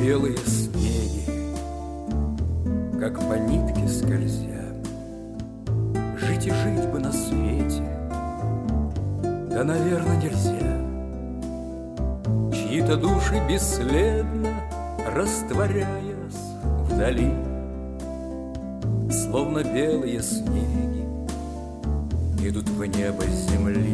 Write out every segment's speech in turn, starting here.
белые снеги, как по нитке скользя. Жить и жить бы на свете, да, наверное, нельзя. Чьи-то души бесследно, растворяясь вдали, словно белые снеги, идут в небо с земли.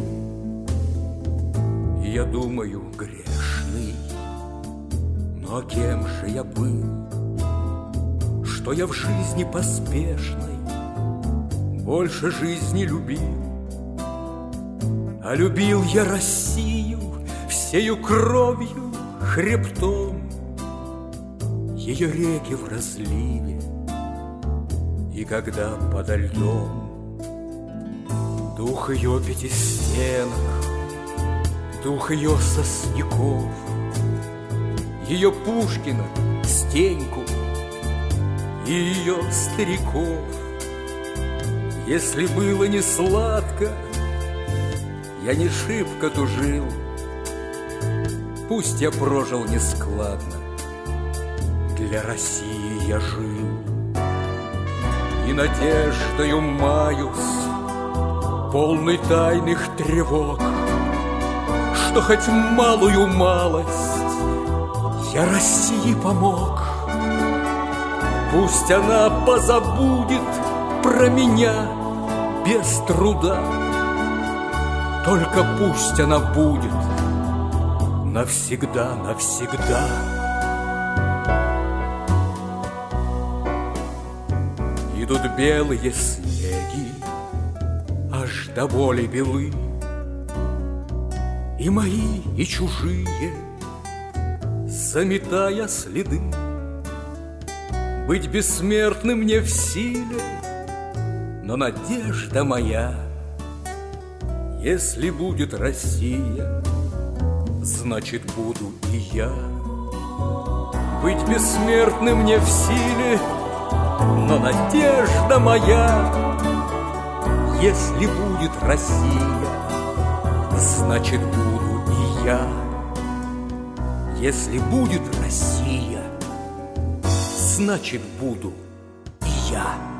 И я думаю, грешный, но кем же я был, что я в жизни поспешной больше жизни любил? А любил я Россию всею кровью, хребтом, ее реки в разливе, и когда подо льдом дух ее пятистенок, дух ее сосняков, ее Пушкина, Стеньку и ее стариков. Если было не сладко, я не шибко тужил, пусть я прожил нескладно, для России я жил. И надеждою маюсь, полный тайных тревог, что хоть малую малость я России помог. Пусть она позабудет про меня без труда, только пусть она будет навсегда, навсегда. Идут белые снеги, аж до боли белы, и мои, и чужие, заметая следы. Быть бессмертным не в силе, но надежда моя, если будет Россия, значит буду и я. Быть бессмертным не в силе, но надежда моя, если будет Россия, значит буду и я. Если будет Россия, значит буду и я.